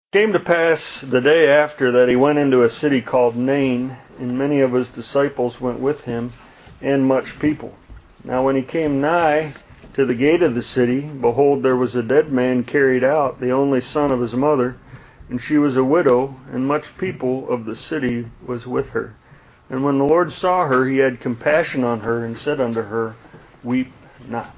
Came to pass the day after that he went into a city called Nain, and many of his disciples went with him, and much people. Now when he came nigh to the gate of the city, behold, there was a dead man carried out, the only son of his mother, and she was a widow, and much people of the city was with her. And when the Lord saw her, he had compassion on her, and said unto her, Weep not.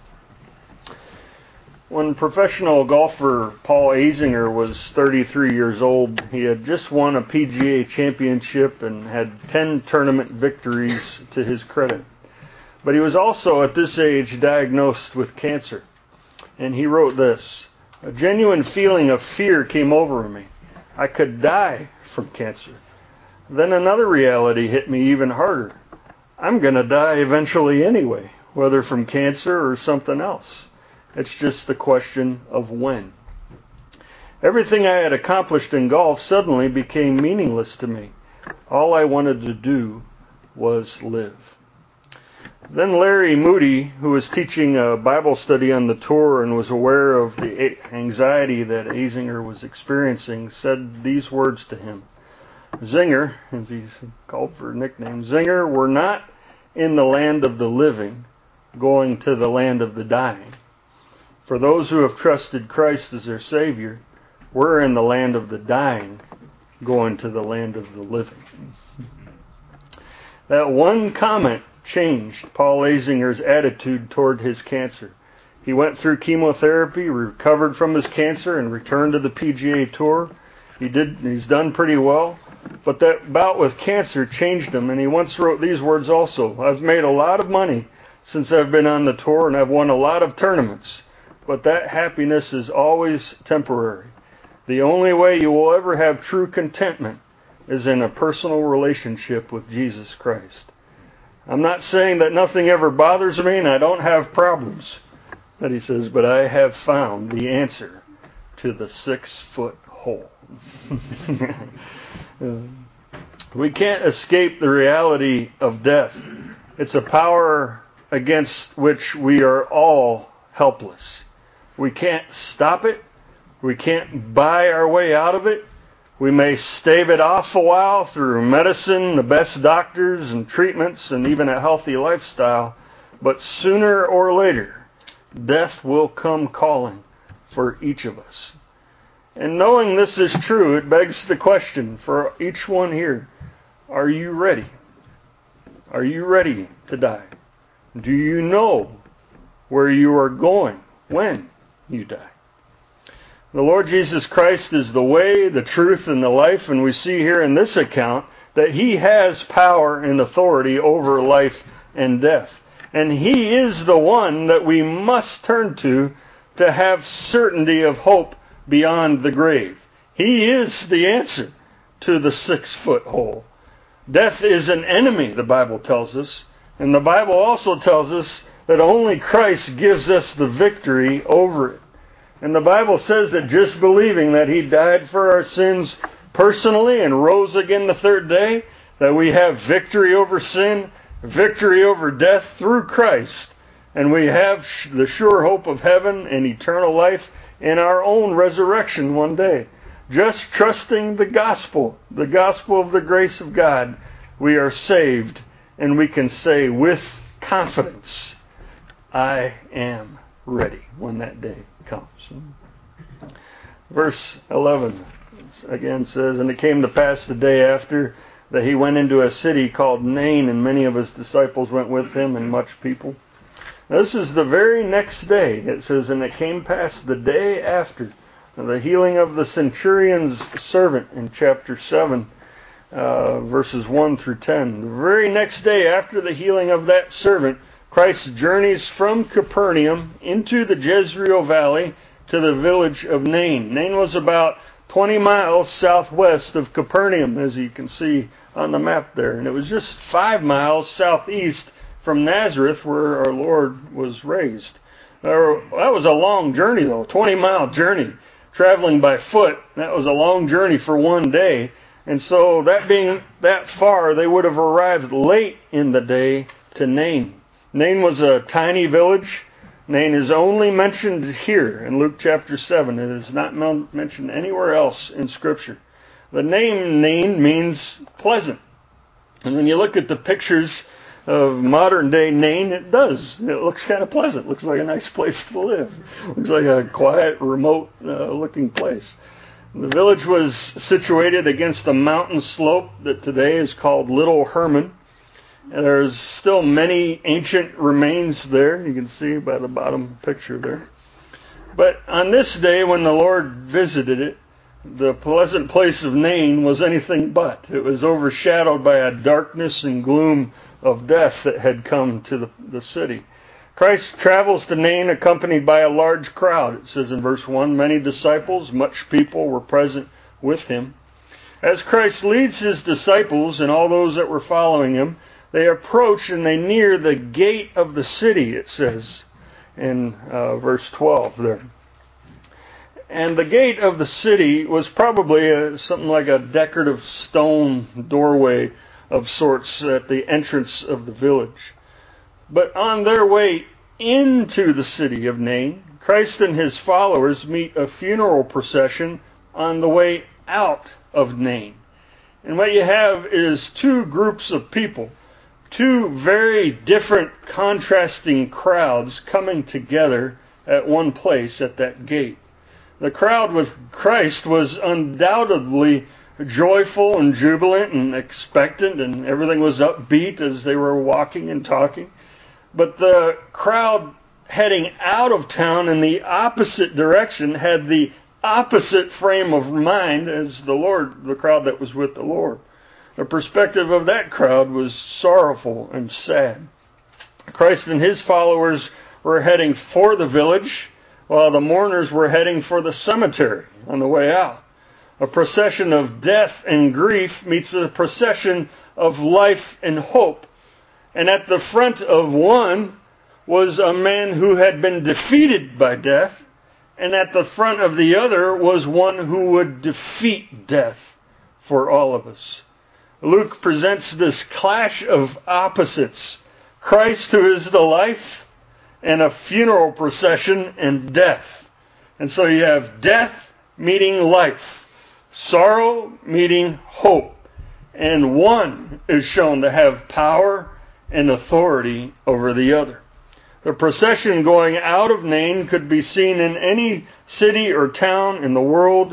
When professional golfer Paul Azinger was 33 years old, he had just won a PGA championship and had 10 tournament victories to his credit. But he was also at this age diagnosed with cancer. And he wrote this, "A genuine feeling of fear came over me. I could die from cancer. Then another reality hit me even harder. I'm going to die eventually anyway, whether from cancer or something else. It's just a question of when. Everything I had accomplished in golf suddenly became meaningless to me. All I wanted to do was live." Then Larry Moody, who was teaching a Bible study on the tour and was aware of the anxiety that Azinger was experiencing, said these words to him. Zinger, as he's called for a nickname, Zinger, we're not in the land of the living, going to the land of the dying. For those who have trusted Christ as their Savior, we're in the land of the dying, going to the land of the living. That one comment changed Paul Azinger's attitude toward his cancer. He went through chemotherapy, recovered from his cancer, and returned to the PGA Tour. He's done pretty well. But that bout with cancer changed him, and he once wrote these words also. I've made a lot of money since I've been on the tour, and I've won a lot of tournaments. But that happiness is always temporary. The only way you will ever have true contentment is in a personal relationship with Jesus Christ. I'm not saying that nothing ever bothers me and I don't have problems. But he says, but I have found the answer to the 6-foot hole. We can't escape the reality of death. It's a power against which we are all helpless. We can't stop it. We can't buy our way out of it. We may stave it off a while through medicine, the best doctors and treatments, and even a healthy lifestyle. But sooner or later, death will come calling for each of us. And knowing this is true, it begs the question for each one here, are you ready? Are you ready to die? Do you know where you are going when you die? The Lord Jesus Christ is the way, the truth, and the life, and we see here in this account that He has power and authority over life and death. And He is the one that we must turn to have certainty of hope beyond the grave. He is the answer to the 6-foot hole. Death is an enemy, the Bible tells us, and the Bible also tells us that only Christ gives us the victory over it. And the Bible says that just believing that He died for our sins personally and rose again the third day, that we have victory over sin, victory over death through Christ, and we have the sure hope of heaven and eternal life in our own resurrection one day. Just trusting the gospel of the grace of God, we are saved, and we can say with confidence, I am ready when that day comes. Verse 11 again says, And it came to pass the day after that he went into a city called Nain, and many of his disciples went with him, and much people. Now, this is the very next day. It says, And it came past the day after the healing of the centurion's servant in chapter 7, verses 1 through 10. The very next day after the healing of that servant, Christ journeys from Capernaum into the Jezreel Valley to the village of Nain. Nain was about 20 miles southwest of Capernaum, as you can see on the map there. And it was just 5 miles southeast from Nazareth, where our Lord was raised. That was a long journey, though, 20-mile journey. Traveling by foot, that was a long journey for one day. And so that being that far, they would have arrived late in the day to Nain. Nain was a tiny village, Nain is only mentioned here in Luke chapter 7. It is not mentioned anywhere else in Scripture. The name Nain means pleasant. And when you look at the pictures of modern day Nain, it does. It looks kind of pleasant. It looks like a nice place to live. It looks like a quiet, remote looking place. The village was situated against a mountain slope that today is called Little Hermon. And there's still many ancient remains there. You can see by the bottom picture there. But on this day when the Lord visited it, the pleasant place of Nain was anything but. It was overshadowed by a darkness and gloom of death that had come to the city. Christ travels to Nain accompanied by a large crowd. It says in verse 1, many disciples, much people were present with him. As Christ leads his disciples and all those that were following him, they approach and they near the gate of the city, it says in verse 12 there. And the gate of the city was probably something like a decorative stone doorway of sorts at the entrance of the village. But on their way into the city of Nain, Christ and his followers meet a funeral procession on the way out of Nain. And what you have is two groups of people, two very different contrasting crowds coming together at one place at that gate. The crowd with Christ was undoubtedly joyful and jubilant and expectant, and everything was upbeat as they were walking and talking. But the crowd heading out of town in the opposite direction had the opposite frame of mind as the crowd that was with the Lord. The perspective of that crowd was sorrowful and sad. Christ and his followers were heading for the village, while the mourners were heading for the cemetery on the way out. A procession of death and grief meets a procession of life and hope. And at the front of one was a man who had been defeated by death, and at the front of the other was one who would defeat death for all of us. Luke presents this clash of opposites. Christ, who is the life, and a funeral procession and death. And so you have death meeting life, sorrow meeting hope, and one is shown to have power and authority over the other. The procession going out of Nain could be seen in any city or town in the world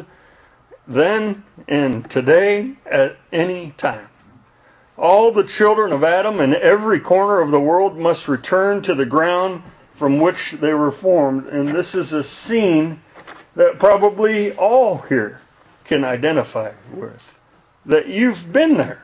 then and today at any time. All the children of Adam in every corner of the world must return to the ground from which they were formed. And this is a scene that probably all here can identify with. That you've been there.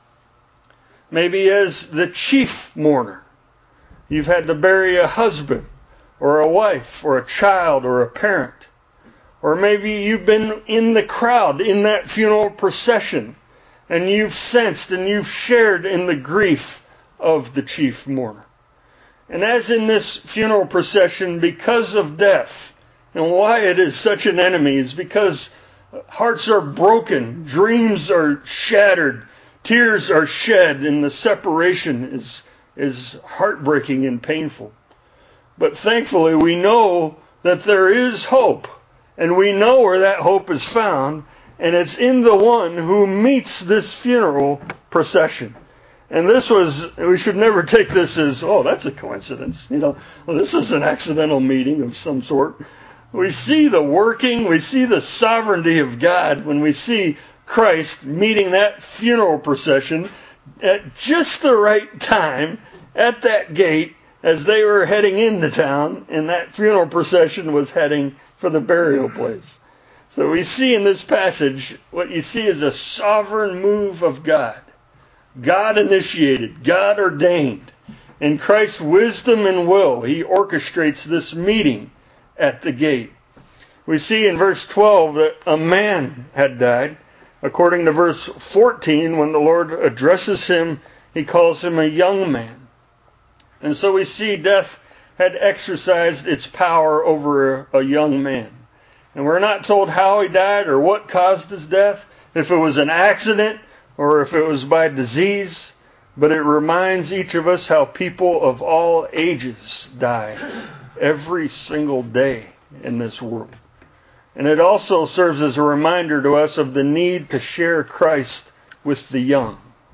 Maybe as the chief mourner. You've had to bury a husband or a wife or a child or a parent. Or maybe you've been in the crowd in that funeral procession and you've sensed and you've shared in the grief of the chief mourner. And as in this funeral procession, because of death, and why it is such an enemy is because hearts are broken, dreams are shattered, tears are shed, and the separation is heartbreaking and painful. But thankfully we know that there is hope, and we know where that hope is found, and it's in the one who meets this funeral procession. And we should never take this as, oh, that's a coincidence. Well, this is an accidental meeting of some sort. We see the working, we see the sovereignty of God when we see Christ meeting that funeral procession at just the right time at that gate as they were heading into town, and that funeral procession was heading for the burial place. So we see in this passage, what you see is a sovereign move of God. God initiated, God ordained. In Christ's wisdom and will, he orchestrates this meeting at the gate. We see in verse 12 that a man had died. According to verse 14, when the Lord addresses him, he calls him a young man. And so we see death had exercised its power over a young man. And we're not told how he died or what caused his death, if it was an accident or if it was by disease. But it reminds each of us how people of all ages die every single day in this world. And it also serves as a reminder to us of the need to share Christ with the young,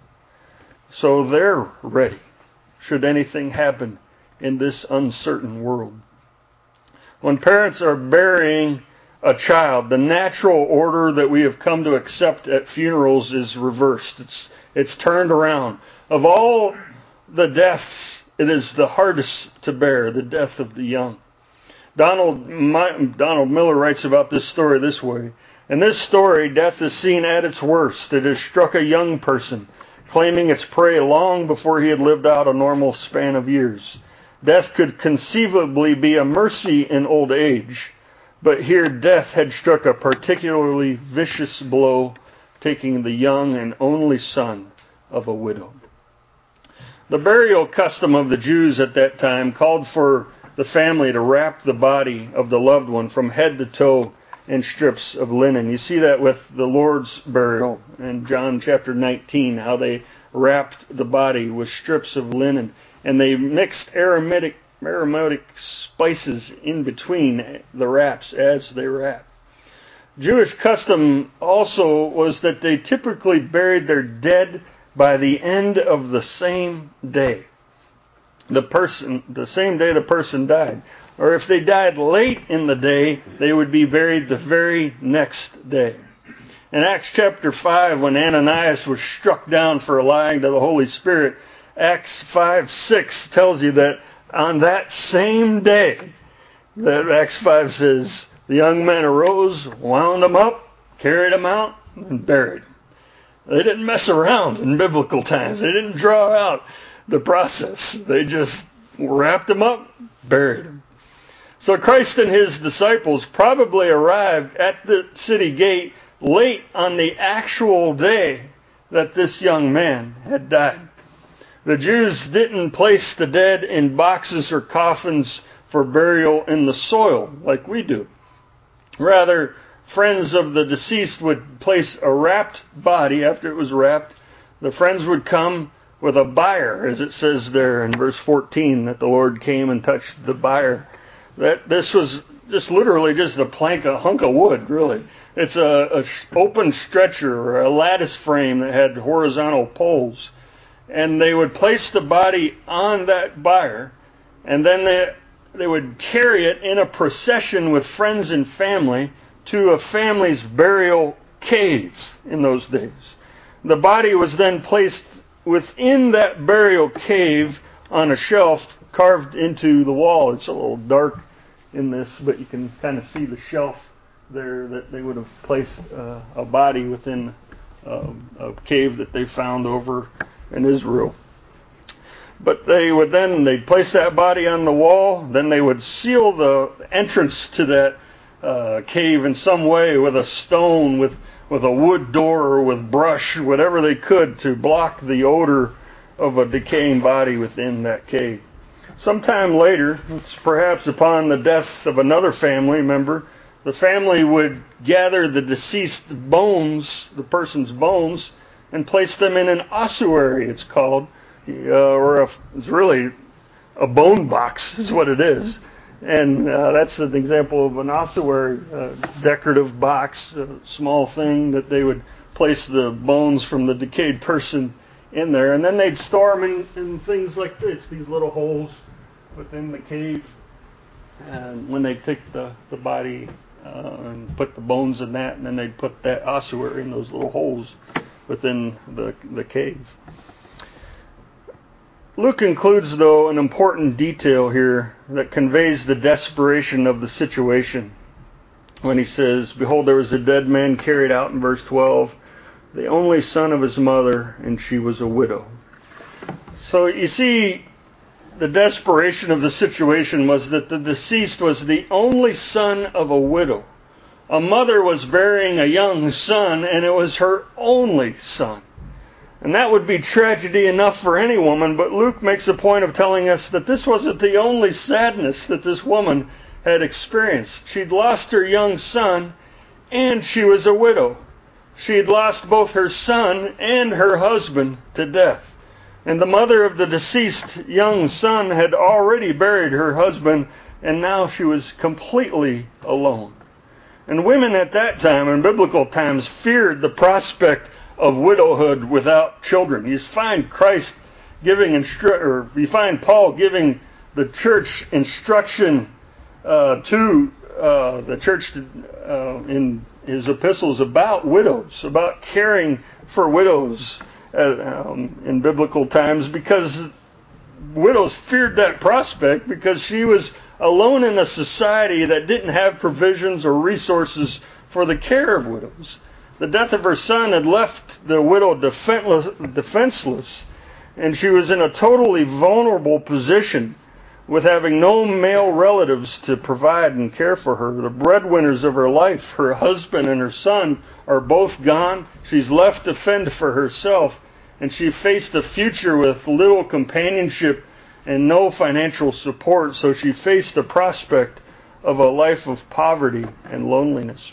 so they're ready should anything happen in this uncertain world. When parents are burying a child, the natural order that we have come to accept at funerals is reversed. It's turned around. Of all the deaths, it is the hardest to bear, the death of the young. Donald Miller writes about this story this way. In this story, death is seen at its worst. It has struck a young person, claiming its prey long before he had lived out a normal span of years. Death could conceivably be a mercy in old age, but here death had struck a particularly vicious blow, taking the young and only son of a widow. The burial custom of the Jews at that time called for the family to wrap the body of the loved one from head to toe in strips of linen. You see that with the Lord's burial in John chapter 19, how they wrapped the body with strips of linen, and they mixed aromatic spices in between the wraps as they wrapped. Jewish custom also was that they typically buried their dead by the end of the same day. The same day the person died. Or if they died late in the day, they would be buried the very next day. In Acts chapter 5, when Ananias was struck down for lying to the Holy Spirit, Acts 5:6 tells you that on that same day, that Acts 5 says, the young men arose, wound him up, carried him out, and buried him. They didn't mess around in biblical times. They didn't draw out the process. They just wrapped him up, buried him. So Christ and his disciples probably arrived at the city gate late on the actual day that this young man had died. The Jews didn't place the dead in boxes or coffins for burial in the soil like we do. Rather, friends of the deceased would place a wrapped body. After it was wrapped, the friends would come with a bier, as it says there in verse 14, that the Lord came and touched the bier. That this was just literally just a hunk of wood, really. It's a open stretcher or a lattice frame that had horizontal poles. And they would place the body on that bier, and then they would carry it in a procession with friends and family to a family's burial cave in those days. The body was then placed within that burial cave on a shelf carved into the wall. It's a little dark in this, but you can kind of see the shelf there that they would have placed a body within a cave that they found over in Israel. But they'd place that body on the wall, then they would seal the entrance to that cave in some way with a stone, with a wood door, or with brush, whatever they could to block the odor of a decaying body within that cave. Sometime later, perhaps upon the death of another family member, the family would gather the deceased bones, the person's bones, and place them in an ossuary, it's called. It's really a bone box is what it is. And that's an example of an ossuary, decorative box, a small thing that they would place the bones from the decayed person in there. And then they'd store them in things like this, these little holes within the cave. And when they take the body and put the bones in that, and then they'd put that ossuary in those little holes within the cave. Luke includes, though, an important detail here that conveys the desperation of the situation when he says, "Behold, there was a dead man carried out," in verse 12, "the only son of his mother, and she was a widow." So you see, the desperation of the situation was that the deceased was the only son of a widow. A mother was burying a young son, and it was her only son. And that would be tragedy enough for any woman, but Luke makes a point of telling us that this wasn't the only sadness that this woman had experienced. She'd lost her young son, and she was a widow. She had lost both her son and her husband to death. And the mother of the deceased young son had already buried her husband and now she was completely alone. And women at that time, in biblical times, feared the prospect of widowhood without children. You find you find Paul giving the church instruction to the church in his epistles about widows, about caring for widows in biblical times, because widows feared that prospect because she was alone in a society that didn't have provisions or resources for the care of widows. The death of her son had left the widow defenseless, and she was in a totally vulnerable position with having no male relatives to provide and care for her. The breadwinners of her life, her husband and her son, are both gone. She's left to fend for herself, and she faced a future with little companionship and no financial support, so she faced the prospect of a life of poverty and loneliness.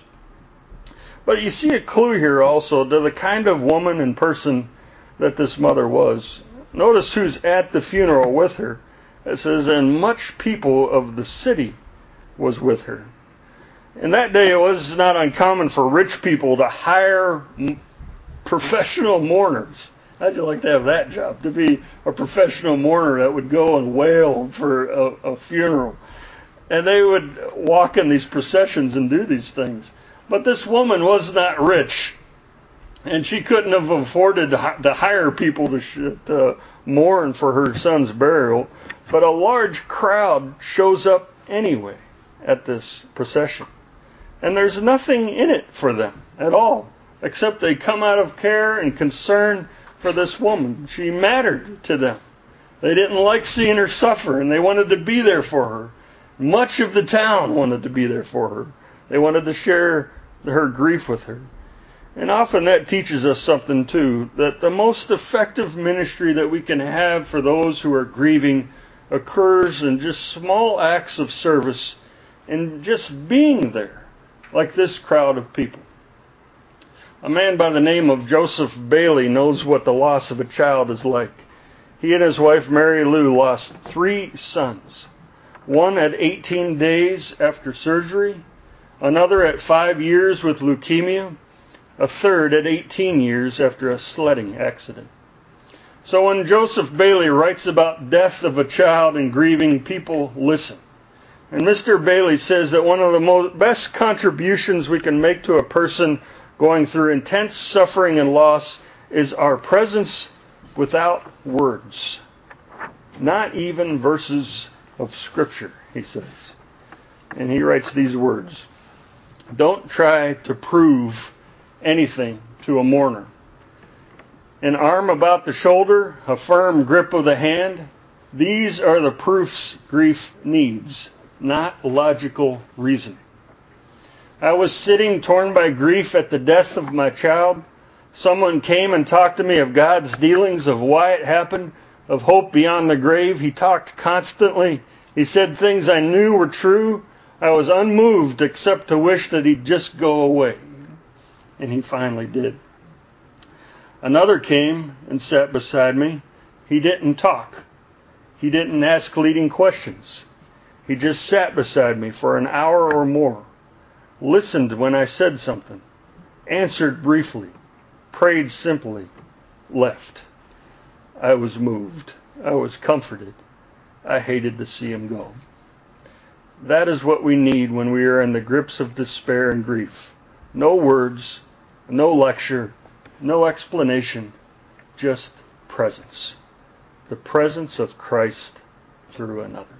But you see a clue here also to the kind of woman and person that this mother was. Notice who's at the funeral with her. It says, and much people of the city was with her. In that day, it was not uncommon for rich people to hire professional mourners. How'd you like to have that job? To be a professional mourner that would go and wail for a funeral. And they would walk in these processions and do these things. But this woman was not rich. And she couldn't have afforded to hire people to mourn for her son's burial. But a large crowd shows up anyway at this procession. And there's nothing in it for them at all, except they come out of care and concern for this woman. She mattered to them. They didn't like seeing her suffer, and they wanted to be there for her. Much of the town wanted to be there for her. They wanted to share her grief with her. And often that teaches us something too, that the most effective ministry that we can have for those who are grieving occurs in just small acts of service and just being there, like this crowd of people. A man by the name of Joseph Bailey knows what the loss of a child is like. He and his wife Mary Lou lost 3 sons. One at 18 days after surgery, another at 5 years with leukemia, a third at 18 years after a sledding accident. So when Joseph Bailey writes about death of a child and grieving, people listen. And Mr. Bailey says that one of the best contributions we can make to a person going through intense suffering and loss is our presence without words. Not even verses of Scripture, he says. And he writes these words. Don't try to prove anything to a mourner. An arm about the shoulder, a firm grip of the hand, these are the proofs grief needs, not logical reasoning. I was sitting torn by grief at the death of my child. Someone came and talked to me of God's dealings, of why it happened, of hope beyond the grave. He talked constantly. He said things I knew were true. I was unmoved except to wish that he'd just go away. And he finally did. Another came and sat beside me. He didn't talk. He didn't ask leading questions. He just sat beside me for an hour or more. Listened when I said something, answered briefly, prayed simply, left. I was moved. I was comforted. I hated to see him go. That is what we need when we are in the grips of despair and grief. No words, no lecture, no explanation, just presence. The presence of Christ through another.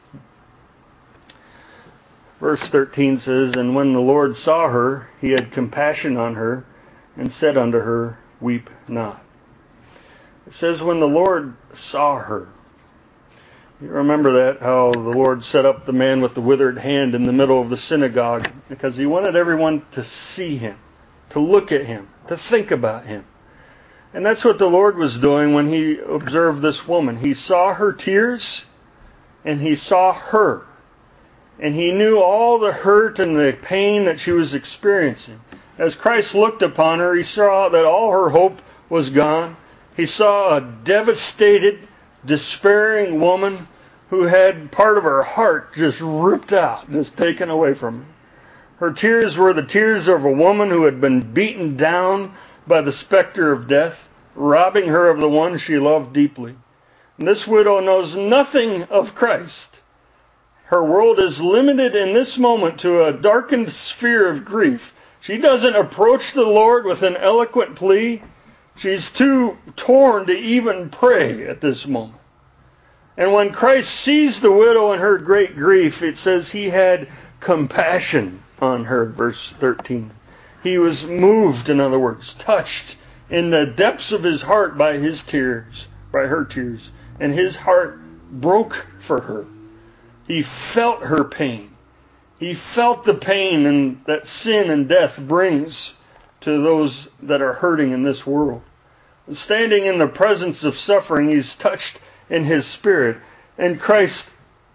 Verse 13 says, and when the Lord saw her, he had compassion on her, and said unto her, weep not. It says, when the Lord saw her. You remember that, how the Lord set up the man with the withered hand in the middle of the synagogue, because he wanted everyone to see him, to look at him, to think about him. And that's what the Lord was doing when he observed this woman. He saw her tears, and he saw her. And he knew all the hurt and the pain that she was experiencing. As Christ looked upon her, he saw that all her hope was gone. He saw a devastated, despairing woman who had part of her heart just ripped out, just taken away from her. Her tears were the tears of a woman who had been beaten down by the specter of death, robbing her of the one she loved deeply. And this widow knows nothing of Christ. Her world is limited in this moment to a darkened sphere of grief. She doesn't approach the Lord with an eloquent plea. She's too torn to even pray at this moment. And when Christ sees the widow in her great grief, it says he had compassion on her, verse 13. He was moved, in other words, touched in the depths of his heart by his tears, by her tears. And his heart broke for her. He felt her pain. He felt the pain that sin and death brings to those that are hurting in this world. Standing in the presence of suffering, he's touched in his spirit. And Christ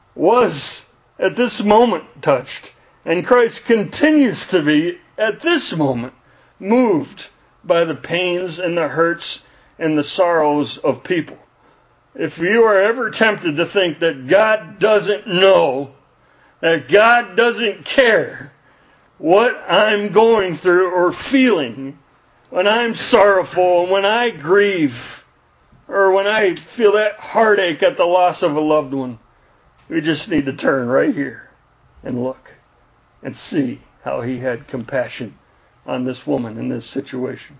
was at this moment touched. And Christ continues to be at this moment moved by the pains and the hurts and the sorrows of people. If you are ever tempted to think that God doesn't know, that God doesn't care what I'm going through or feeling when I'm sorrowful and when I grieve or when I feel that heartache at the loss of a loved one, we just need to turn right here and look and see how he had compassion on this woman in this situation.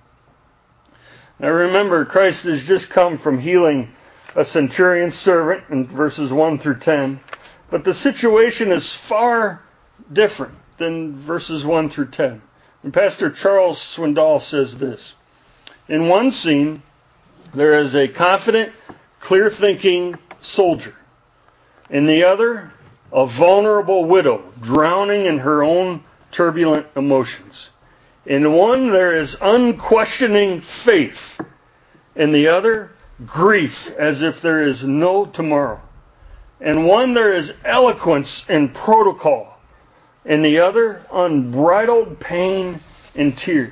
Now remember, Christ has just come from healing a centurion's servant in verses 1 through 10. But the situation is far different than verses 1 through 10. And Pastor Charles Swindoll says this. In one scene, there is a confident, clear-thinking soldier. In the other, a vulnerable widow drowning in her own turbulent emotions. In one, there is unquestioning faith. In the other, grief as if there is no tomorrow. In one, there is eloquence and protocol. In the other, unbridled pain and tears.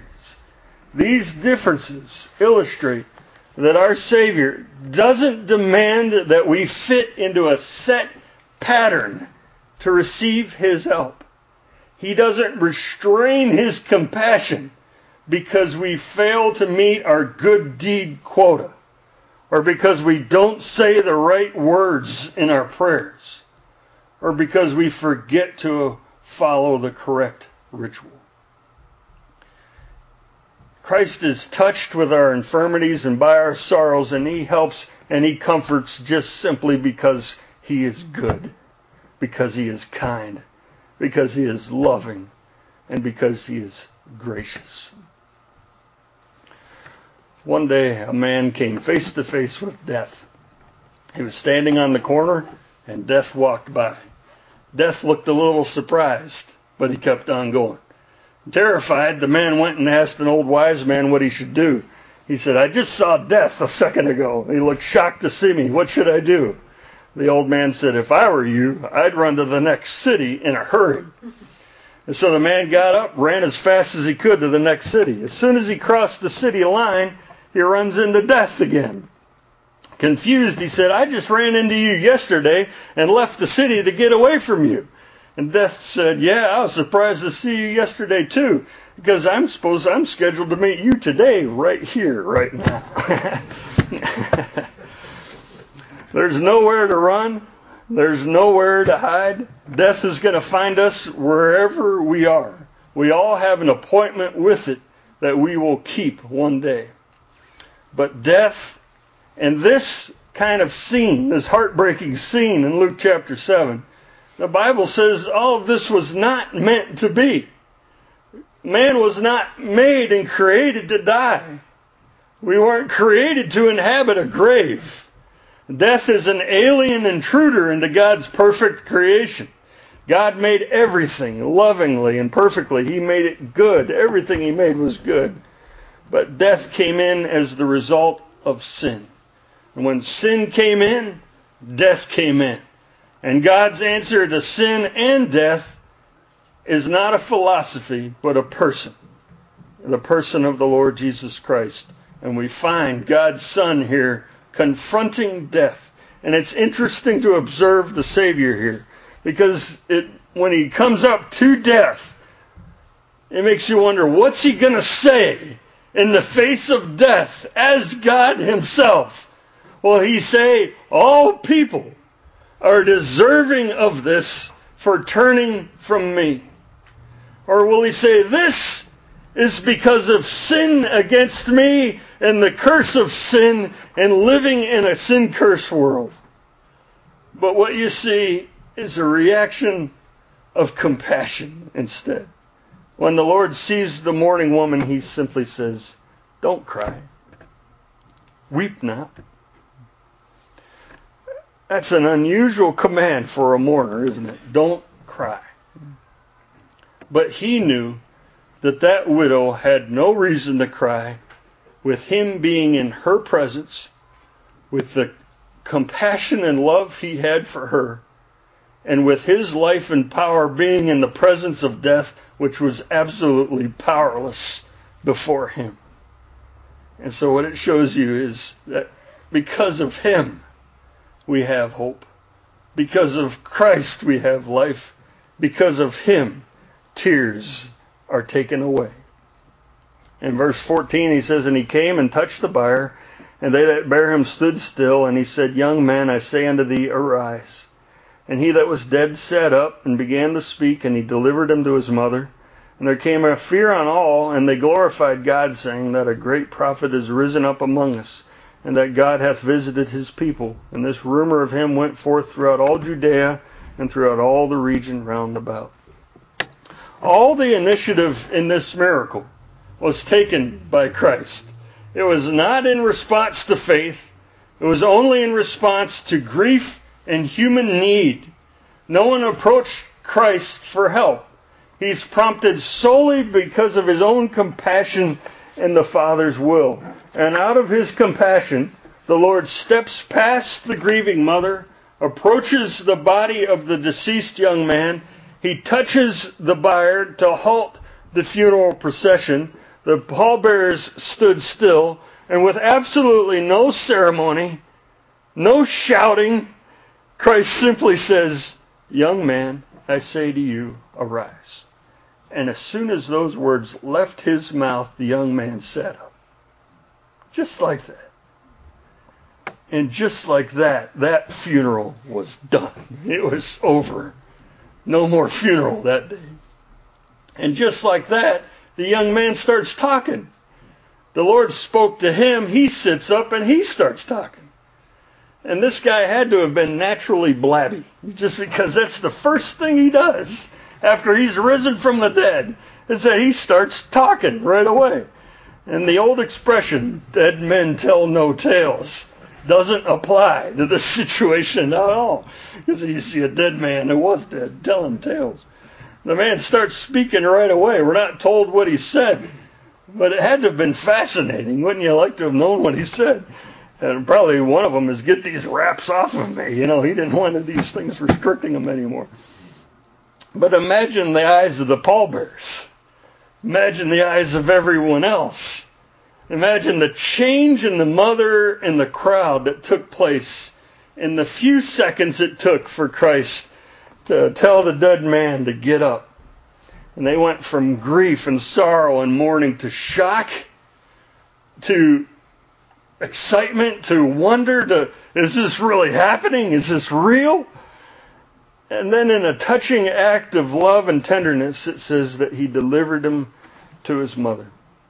These differences illustrate that our Savior doesn't demand that we fit into a set pattern to receive his help. He doesn't restrain his compassion because we fail to meet our good deed quota, or because we don't say the right words in our prayers, or because we forget to follow the correct ritual. Christ is touched with our infirmities and by our sorrows, and he helps and he comforts just simply because he is good, because he is kind, because he is loving, and because he is gracious. One day, a man came face to face with death. He was standing on the corner, and death walked by. Death looked a little surprised, but he kept on going. Terrified, the man went and asked an old wise man what he should do. He said, "I just saw death a second ago. He looked shocked to see me. What should I do?" The old man said, "If I were you, I'd run to the next city in a hurry." And so the man got up, ran as fast as he could to the next city. As soon as he crossed the city line, he runs into death again. Confused, he said, "I just ran into you yesterday and left the city to get away from you." And death said, "Yeah, I was surprised to see you yesterday too, because I'm scheduled to meet you today, right here, right now." There's nowhere to run. There's nowhere to hide. Death is going to find us wherever we are. We all have an appointment with it that we will keep one day. But death, and this kind of scene, this heartbreaking scene in Luke chapter 7, the Bible says all of this was not meant to be. Man was not made and created to die. We weren't created to inhabit a grave. Death is an alien intruder into God's perfect creation. God made everything lovingly and perfectly. He made it good. Everything he made was good. But death came in as the result of sin. And when sin came in, death came in. And God's answer to sin and death is not a philosophy, but a person. The person of the Lord Jesus Christ. And we find God's Son here confronting death And it's interesting to observe the Savior here, because when he comes up to death, it makes you wonder, what's he going to say in the face of death as God himself? Will he say, all people are deserving of this for turning from me? Or will he say, this is because of sin against me and the curse of sin and living in a sin-cursed world? But what you see is a reaction of compassion instead. When the Lord sees the mourning woman, he simply says, don't cry. Weep not. That's an unusual command for a mourner, isn't it? Don't cry. But he knew that widow had no reason to cry, with him being in her presence, with the compassion and love he had for her, and with his life and power being in the presence of death, which was absolutely powerless before him. And so what it shows you is that because of him, we have hope. Because of Christ, we have life. Because of him, tears are taken away. In verse 14, he says, and he came and touched the bier, and they that bare him stood still. And he said, young man, I say unto thee, arise. And he that was dead sat up and began to speak, and he delivered him to his mother. And there came a fear on all, and they glorified God, saying that a great prophet is risen up among us, and that God hath visited his people. And this rumor of him went forth throughout all Judea and throughout all the region round about. All the initiative in this miracle was taken by Christ. It was not in response to faith. It was only in response to grief and human need. No one approached Christ for help. He's prompted solely because of his own compassion and the Father's will. And out of his compassion, the Lord steps past the grieving mother, approaches the body of the deceased young man. He touches the bier to halt the funeral procession. The pallbearers stood still, and with absolutely no ceremony, no shouting, Christ simply says, young man, I say to you, arise. And as soon as those words left his mouth, the young man sat up. Just like that. And just like that, that funeral was done. It was over. No more funeral that day. And just like that, the young man starts talking. The Lord spoke to him. He sits up and he starts talking. And this guy had to have been naturally blabby, just because that's the first thing he does after he's risen from the dead, is that he starts talking right away. And the old expression, dead men tell no tales, doesn't apply to this situation at all. Because you see a dead man who was dead telling tales. The man starts speaking right away. We're not told what he said, but it had to have been fascinating. Wouldn't you like to have known what he said? And probably one of them is, get these wraps off of me. You know, he didn't want these things restricting him anymore. But imagine the eyes of the pallbearers. Imagine the eyes of everyone else. Imagine the change in the mother and the crowd that took place in the few seconds it took for Christ to tell the dead man to get up. And they went from grief and sorrow and mourning to shock, to excitement, to wonder, to, is this really happening? Is this real? And then in a touching act of love and tenderness, it says that he delivered him to his mother.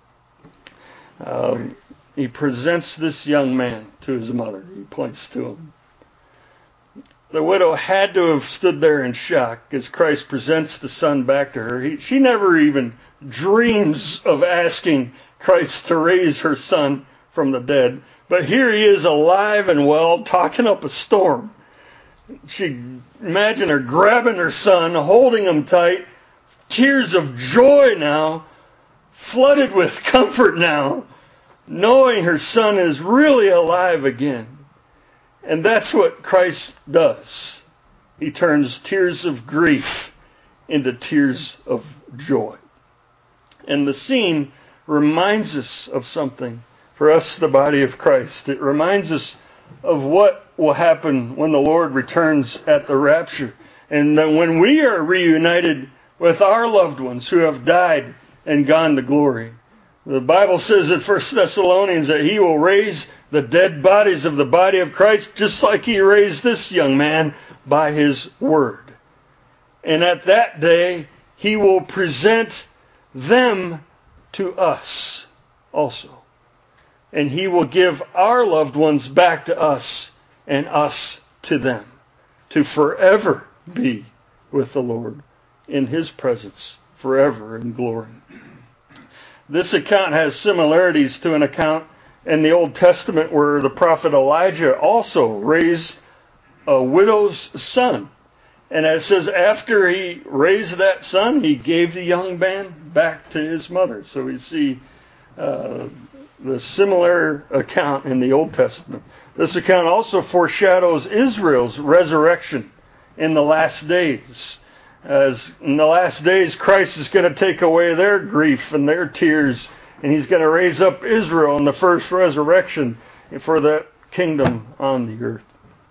He presents this young man to his mother. He points to him. The widow had to have stood there in shock as Christ presents the son back to her. She never even dreams of asking Christ to raise her son from the dead. But here he is alive and well, talking up a storm. Imagine her grabbing her son, holding him tight, tears of joy now, flooded with comfort now, knowing her son is really alive again. And that's what Christ does. He turns tears of grief into tears of joy. And the scene reminds us of something. For us, the body of Christ, it reminds us of what will happen when the Lord returns at the rapture. And then when we are reunited with our loved ones who have died and gone to glory. The Bible says in 1 Thessalonians that He will raise the dead bodies of the body of Christ just like He raised this young man by His word. And at that day, He will present them to us also. And He will give our loved ones back to us and us to them, to forever be with the Lord in His presence forever in glory. This account has similarities to an account in the Old Testament where the prophet Elijah also raised a widow's son. And it says after he raised that son, he gave the young man back to his mother. So we see the similar account in the Old Testament. This account also foreshadows Israel's resurrection in the last days. As in the last days, Christ is going to take away their grief and their tears, and He's going to raise up Israel in the first resurrection for that kingdom on the earth.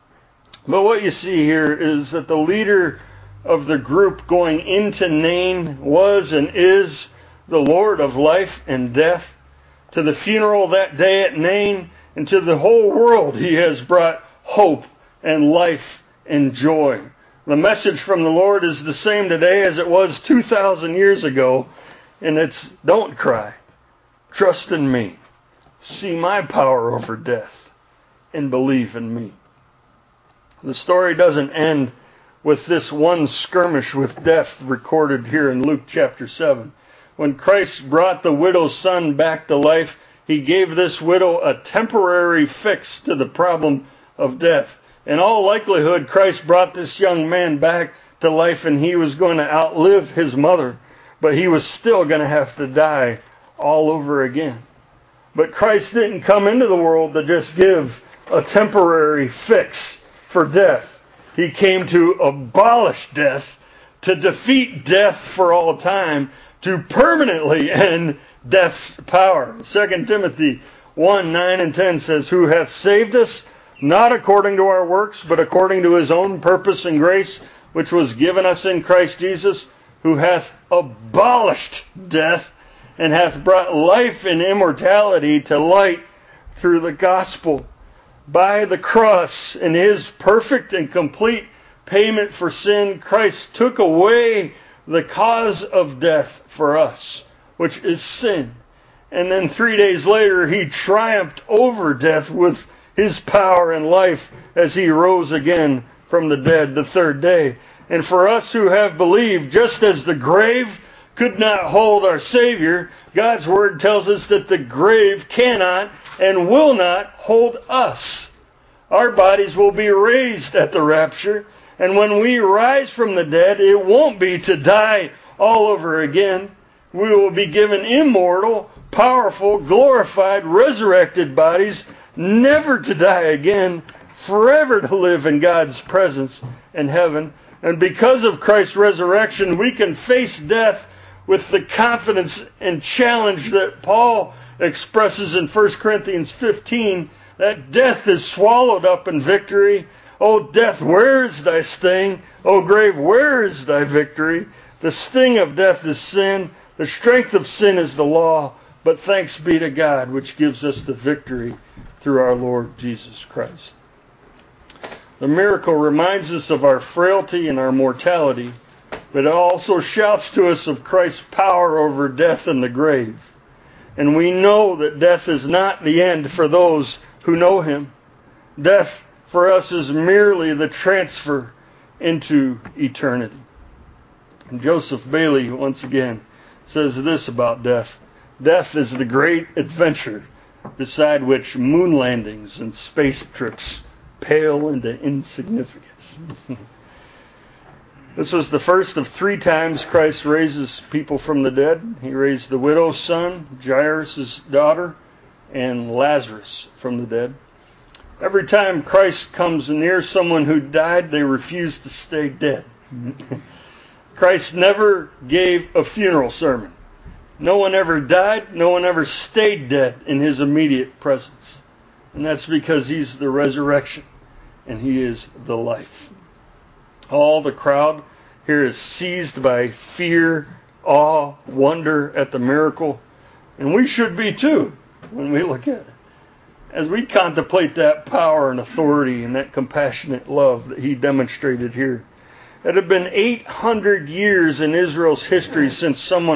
But what you see here is that the leader of the group going into Nain was and is the Lord of life and death. To the funeral that day at Nain and to the whole world, He has brought hope and life and joy. The message from the Lord is the same today as it was 2,000 years ago, and it's don't cry. Trust in me. See my power over death and believe in me. The story doesn't end with this one skirmish with death recorded here in Luke chapter 7. When Christ brought the widow's son back to life, He gave this widow a temporary fix to the problem of death. In all likelihood, Christ brought this young man back to life and he was going to outlive his mother, but he was still going to have to die all over again. But Christ didn't come into the world to just give a temporary fix for death. He came to abolish death, to defeat death for all time, to permanently end death's power. 2 Timothy 1:9 and 10 says, "Who hath saved us, not according to our works, but according to His own purpose and grace, which was given us in Christ Jesus, who hath abolished death, and hath brought life and immortality to light through the gospel." By the cross and His perfect and complete payment for sin, Christ took away the cause of death for us, which is sin. And then 3 days later, He triumphed over death with His power and life as He rose again from the dead the third day. And for us who have believed, just as the grave could not hold our Savior, God's Word tells us that the grave cannot and will not hold us. Our bodies will be raised at the rapture, and when we rise from the dead, it won't be to die all over again. We will be given immortal, powerful, glorified, resurrected bodies, never to die again, forever to live in God's presence in heaven. And because of Christ's resurrection, we can face death with the confidence and challenge that Paul expresses in 1 Corinthians 15, that death is swallowed up in victory. O death, where is thy sting? O grave, where is thy victory? The sting of death is sin. The strength of sin is the law. But thanks be to God, which gives us the victory through our Lord Jesus Christ. The miracle reminds us of our frailty and our mortality, but it also shouts to us of Christ's power over death and the grave. And we know that death is not the end for those who know Him. Death for us is merely the transfer into eternity. And Joseph Bailey, once again, says this about death. Death is the great adventure beside which moon landings and space trips pale into insignificance. This was the first of 3 times Christ raises people from the dead. He raised the widow's son, Jairus' daughter, and Lazarus from the dead. Every time Christ comes near someone who died, they refuse to stay dead. Christ never gave a funeral sermon. No one ever died. No one ever stayed dead in His immediate presence. And that's because He's the resurrection and He is the life. All the crowd here is seized by fear, awe, wonder at the miracle. And we should be too when we look at it. As we contemplate that power and authority and that compassionate love that He demonstrated here. It had been 800 years in Israel's history since someone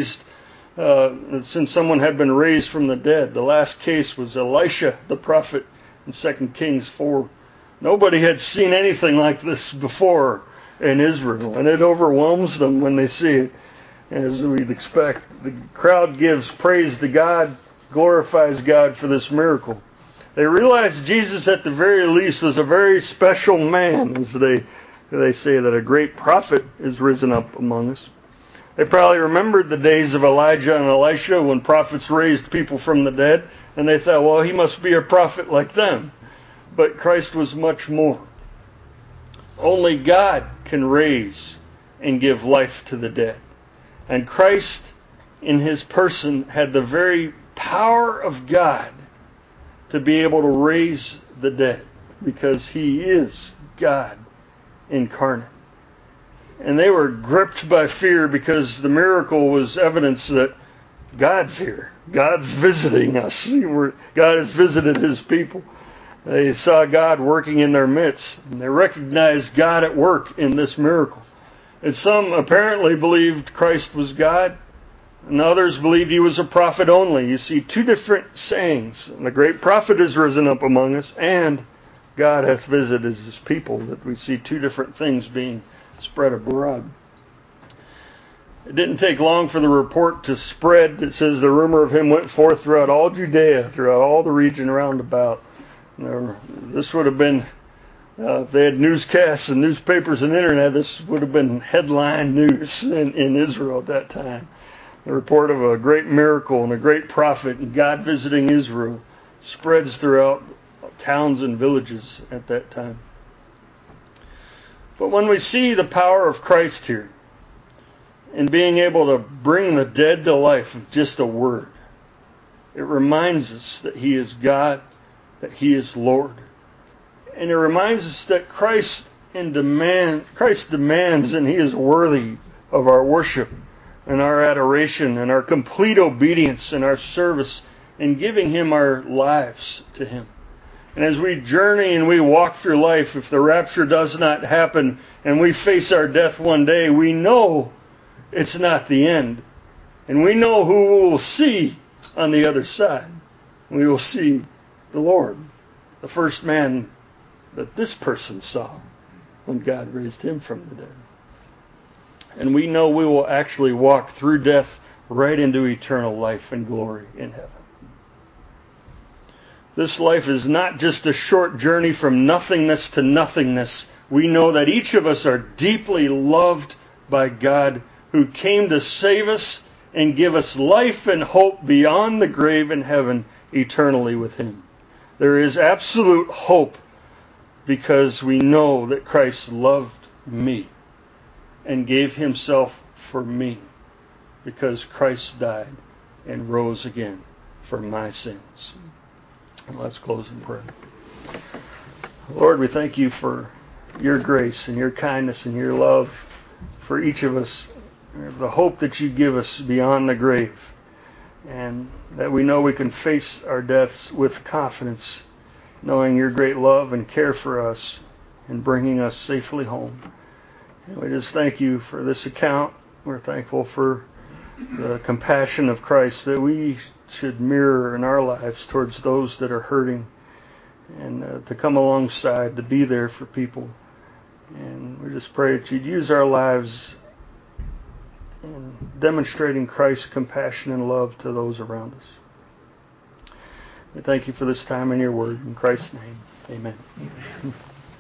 had been raised from the dead. The last case was Elisha, the prophet, in 2 Kings 4. Nobody had seen anything like this before in Israel, and it overwhelms them when they see it, as we'd expect. The crowd gives praise to God, glorifies God for this miracle. They realize Jesus at the very least was a very special man, as they say that a great prophet is risen up among us. They probably remembered the days of Elijah and Elisha when prophets raised people from the dead, and they thought, well, he must be a prophet like them. But Christ was much more. Only God can raise and give life to the dead. And Christ, in His person, had the very power of God to be able to raise the dead, because He is God incarnate. And they were gripped by fear because the miracle was evidence that God's here. God's visiting us. God has visited His people. They saw God working in their midst, and they recognized God at work in this miracle. And some apparently believed Christ was God, and others believed He was a prophet only. You see two different sayings. And the great prophet is risen up among us, and God hath visited His people. That we see two different things being spread abroad. It didn't take long for the report to spread. It says the rumor of Him went forth throughout all Judea, throughout all the region round about. This would have been, if they had newscasts and newspapers and internet, this would have been headline news in Israel at that time. The report of a great miracle and a great prophet and God visiting Israel spreads throughout towns and villages at that time. But when we see the power of Christ here, in being able to bring the dead to life with just a word, it reminds us that He is God, that He is Lord. And it reminds us that Christ demands and He is worthy of our worship and our adoration and our complete obedience and our service in giving Him our lives to Him. And as we journey and we walk through life, if the rapture does not happen and we face our death one day, we know it's not the end. And we know who we will see on the other side. We will see the Lord, the first man that this person saw when God raised him from the dead. And we know we will actually walk through death right into eternal life and glory in heaven. This life is not just a short journey from nothingness to nothingness. We know that each of us are deeply loved by God, who came to save us and give us life and hope beyond the grave in heaven eternally with Him. There is absolute hope because we know that Christ loved me and gave Himself for me, because Christ died and rose again for my sins. And let's close in prayer. Lord, we thank You for Your grace and Your kindness and Your love for each of us, the hope that You give us beyond the grave, and that we know we can face our deaths with confidence, knowing Your great love and care for us and bringing us safely home. And we just thank You for this account. We're thankful for the compassion of Christ that we should mirror in our lives towards those that are hurting, and to come alongside, to be there for people. And we just pray that You'd use our lives in demonstrating Christ's compassion and love to those around us. We thank You for this time in Your word. In Christ's name, amen.